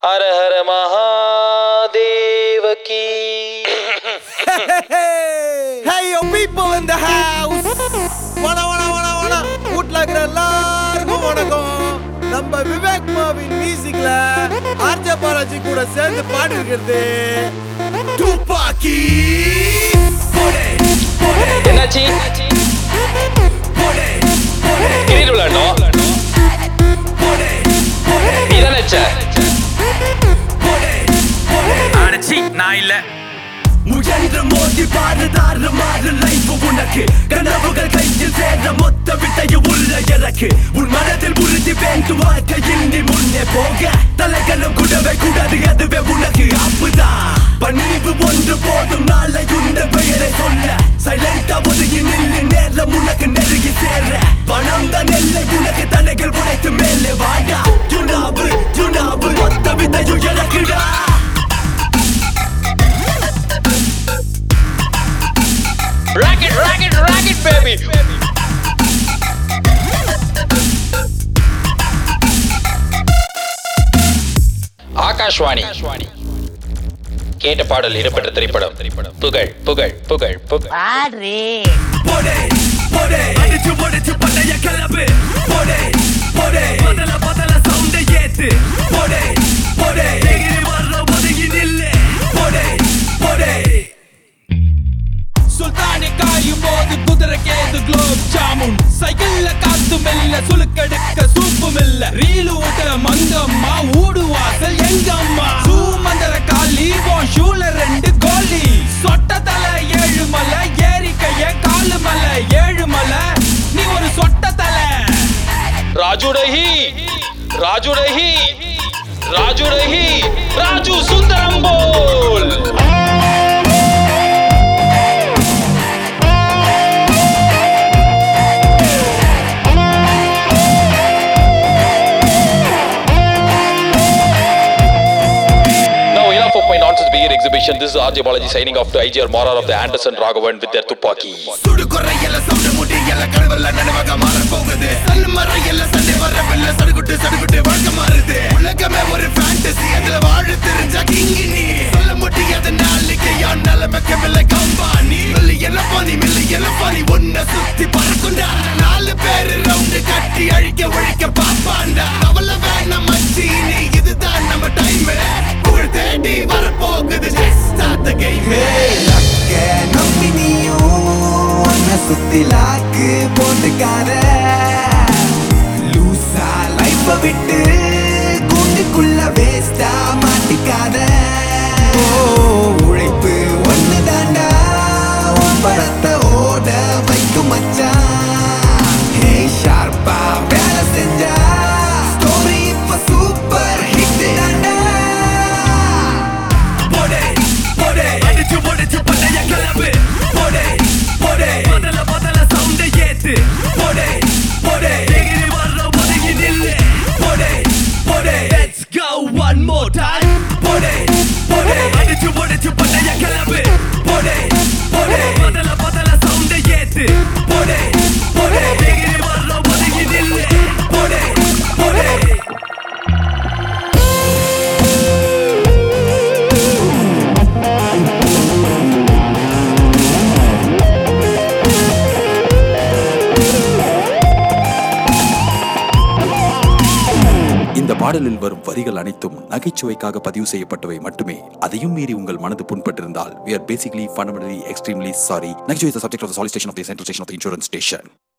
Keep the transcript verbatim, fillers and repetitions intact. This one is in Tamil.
हर हर महादेव की. Hey yo people in the house. வண வண வண வண வீட்ல இருக்கிற எல்லாருக்கும் வணக்கம். நம்ம விவேக் மாவின் மியூசிக்ல ஆர்ஜே பாலாஜி கூட சேர்ந்து பாடி இருக்கிறது துப்பாக்கி. என்னாச்சு? கிரிக்கெட் விளையாடணும். நீ தானே அடச்சி நான் இல்ல. முயன்ற மோதி பாடுதாறு மாறு லைஃப் உனக்கு கனவுகள் கையில் சேர மொத்த விட்டைய உள்ள இறக்கு உன் மனதில் உறுதி வேண்டும் வாழ்க்கையில் நீ முன்னே போக தலைகளும் கூடவே கூடாது அதுவே உனக்கு அப்புதான் பணிவு ஒன்று போதும் நாளை உந்த பெயரை சொல்ல சைலண்டா ஒதுங்கி நில்லு நேரம் உனக்கு நெருங்கி சேர பணம் தான் நெல்லை உனக்கு தனைகள் உடைத்து மேலே வாடா ஜுனாபு ஜுனாபு மொத்த விட்டையும் இறக்குடா. Rocket, rocket, rocket, baby. Akashvani கேட்ட பாடல் இடம்பெற்ற திரைப்படம் புகழ் புகழ் புகழ் புகழ். போடே போடே அடிச்சு போடுச்சு பண்டைய கிளப்பு போடே போடே பதல பதல சவுண்ட ஏத்து போடே போடே எகிரி வர்ற ஒதுங்கி நில்லு போடே போடே. சுல்தானி காயும் போது குதிரை கேது குலோப் ஜாமுன் சைக்கிள்ல காத்து மெல்ல சுலுக்கெடுக்க சூப்பும் இல்ல ரீலு ஊட்ட மங்கம்மா ஊடு வாசல் எங்கம்மா சூமந்தர காலி உன் ஷூல ரெண்டு கோலி சொட்ட தலை ஏழு மலை ஏறி கைய காலு மலை ஏழு மலை நீ ஒரு சொட்ட தலை. ராஜு ரஹி ராஜு ரஹி ராஜு ரஹி ராஜு சுந்தரம் போல். Exhibition. This is R J Balaji signing off to I G R Morar of the Anderson Raghavan with their Tupaki. சுடு குறையல சவுண்ட் முடி எல்லாம் கடவுள நினைவாக மாற போகுது சல்லு மறையல சண்டை வரவில்லை சடுகுட்டு சடுகுட்டு வாழ்க்கை மாறுது உலகமே ஒரு ஃபேண்டசி அதுல வாழ தெரிஞ்சா கிங்கி நீ சொல்ல முடியாத நாளைக்கு யான் நிலைமைக்கவில்லை கம்பானி மில்லியன பானி மில்லியன பானி ஒன்ன சுத்தி பறக்குண்டா நாலு பேரு ரவுண்டு கட்டி அழிக்க ஒழிக்க பாப்பாண்டா அவள வேணாம் மச்சி நீ இதுதான் நம்ம டைம் புகழ் தேடி வரப்போகுது start the game. லக்க நம்பி நீயும் ஒன்ன சுத்தி லாக்கு போட்டுக்காத லூசா லைஃப விட்டு கூண்டுக்குள்ள வேஸ்டா மாட்டிக்காத. உழைப்பு ஒண்ணு தாண்டா உன் படத்தை ஓட வைக்கும் மச்சான். ஹே ஷார்ப்பா வேலை செஞ்சா ஸ்டோரி இப்ப சூப்பர் ஹிட் தாண்டா. போடே போடே அடிச்சு போடுச்சு பண்டைய கிளப்பு போடே போடே பதல பதல சவுண்ட ஏத்து போடே போடே எகிரி வர்ற ஒதுங்கி நில்லு போடே போடே. Let's go one more time போடே போடே அடிச்சு போடுச்சு பண்டைய கிளப்பு போடே போடே பதல பதல சவுண்ட ஏத்து போடே போடே எகிரி வர்ற ஒதுங்கி நில்லு போடே போடே. இந்த பாடலில் வரும் வரிகள் அனைத்தும் நகைச்சுவைக்காக பதிவு செய்யப்பட்டவை மட்டுமே. அதையும் மீறி உங்கள் மனது புண்பட்டிருந்தால் we are basically fundamentally extremely sorry. நகைச்சுவை is the subject of the solicitation of the central station of the insurance station.